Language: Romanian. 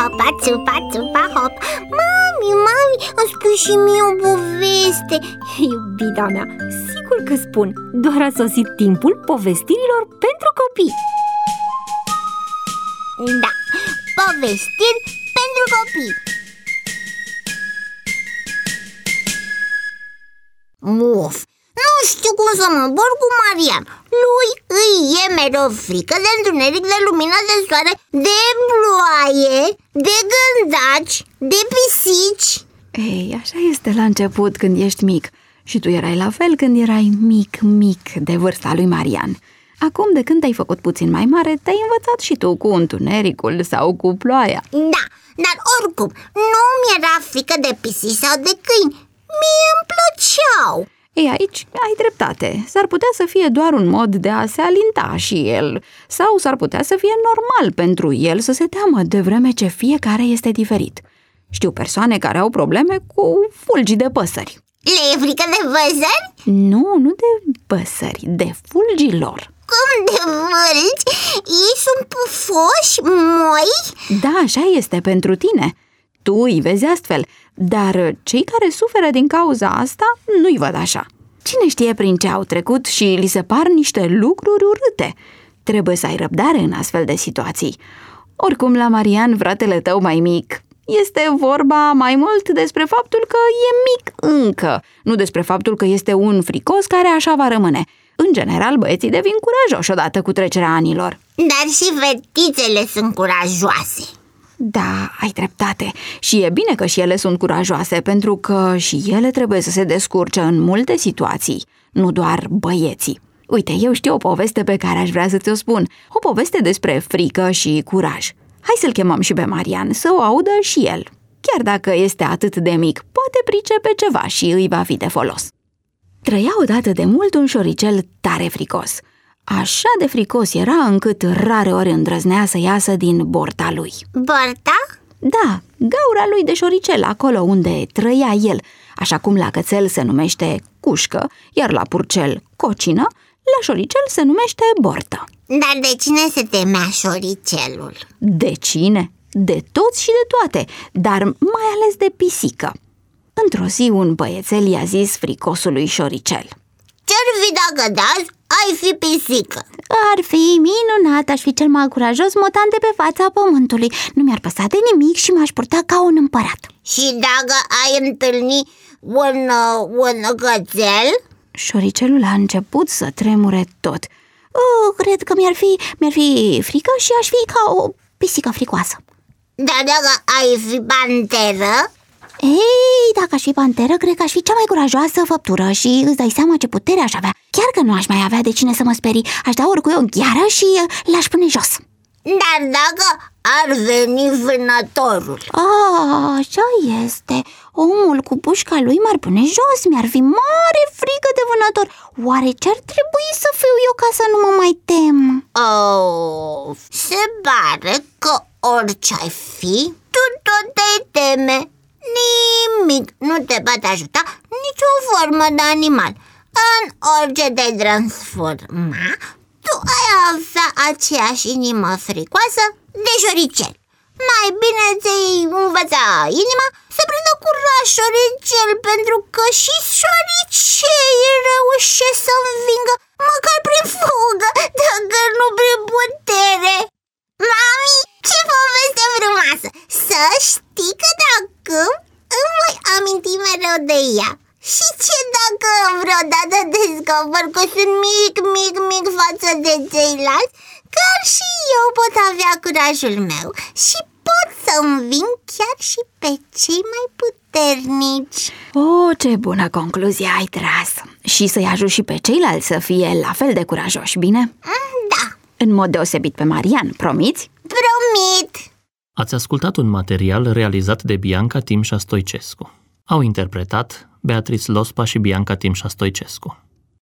țupa, țupa, țupa, hop. Mami, îmi spui și mie o poveste. Iubita mea, sigur că spun. Doar a sosit timpul povestirilor pentru copii. Da, povestiri pentru copii. Uf, nu știu cum să mă îmbor cu Marian. Lui îi e mereu frică de întuneric, de lumină de soare, de ploaie, de gândaci, de pisici. Ei, așa este la început când ești mic. Și tu erai la fel când erai mic de vârsta lui Marian. Acum, de când te-ai făcut puțin mai mare, te-ai învățat și tu cu întunericul sau cu ploaia. Da, dar oricum, nu mi-era frică de pisici sau de câini. Mie îmi plăceau. Ei, aici ai dreptate. S-ar putea să fie doar un mod de a se alinta și el, sau s-ar putea să fie normal pentru el să se teamă, de vreme ce fiecare este diferit. Știu persoane care au probleme cu fulgi de păsări. Le e frică de păsări? Nu de păsări, de fulgii lor. Cum de vâlci? Ei sunt pufoși, moi? Da, așa este pentru tine. Tu îi vezi astfel, dar cei care suferă din cauza asta nu-i văd așa. Cine știe prin ce au trecut și li se par niște lucruri urâte. Trebuie să ai răbdare în astfel de situații. Oricum, la Marian, fratele tău mai mic, este vorba mai mult despre faptul că e mic încă, nu despre faptul că este un fricos care așa va rămâne. În general, băieții devin curajoși odată cu trecerea anilor. Dar și fetițele sunt curajoase. Da, ai dreptate. Și e bine că și ele sunt curajoase, pentru că și ele trebuie să se descurce în multe situații, nu doar băieții. Uite, eu știu o poveste pe care aș vrea să ți-o spun. O poveste despre frică și curaj. Hai să-l chemăm și pe Marian, să o audă și el. Chiar dacă este atât de mic, poate pricepe ceva și îi va fi de folos. Trăia odată de mult un șoricel tare fricos. Așa de fricos era încât rareori îndrăznea să iasă din borta lui. Borta? Da, gaura lui de șoricel, acolo unde trăia el. Așa cum la cățel se numește cușcă, iar la purcel cocină, la șoricel se numește bortă. Dar de cine se temea șoricelul? De cine? De toți și de toate, dar mai ales de pisică. Într-o zi un băiețel i-a zis fricosului șoricel: Ce-ar fi dacă de azi ai fi pisică? Ar fi minunat, aș fi cel mai curajos motan de pe fața pământului. Nu mi-ar păsa de nimic și m-aș purta ca un împărat. Și dacă ai întâlni un cățel? Șoricelul a început să tremure tot. Cred că mi-ar fi frică și aș fi ca o pisică fricoasă. Dar dacă ai fi panteră? Ei, dacă aș fi panteră, cred că aș fi cea mai curajoasă făptură și îți dai seama ce putere aș avea. Chiar că nu aș mai avea de cine să mă sperii. Aș da oricui o gheară și l-aș pune jos. Dar dacă ar veni vânătorul? Așa este. Omul cu pușca lui m-ar pune jos. Mi-ar fi mare frică de vânător. Oare ce-ar trebui să fiu eu ca să nu mă mai tem? Se pare că orice ai fi, tu tot te teme. Nimic nu te poate ajuta, nicio formă de animal. În orice te transforma, tu ai avea aceeași inimă fricoasă de șoricel. Mai bine ți-ai învăța inima să prindă curaj șoricel, pentru că și șoricelii reușesc să învingă, măcar prin fugă, dacă nu prin putere. Mami, ce poveste frumoasă! Să știi că dacă îmi voi aminti mereu de ea. Și ce dacă vreodată descoper că sunt mic față de ceilalți, chiar și eu pot avea curajul meu și pot să înving chiar și pe cei mai puternici. Ce bună concluzie ai tras! Și să-i ajut și pe ceilalți să fie la fel de curajoși, bine? Da. În mod deosebit pe Marian, promiți? Promit! Ați ascultat un material realizat de Bianca Timșa Stoicescu. Au interpretat Beatrice Lospa și Bianca Timșa Stoicescu.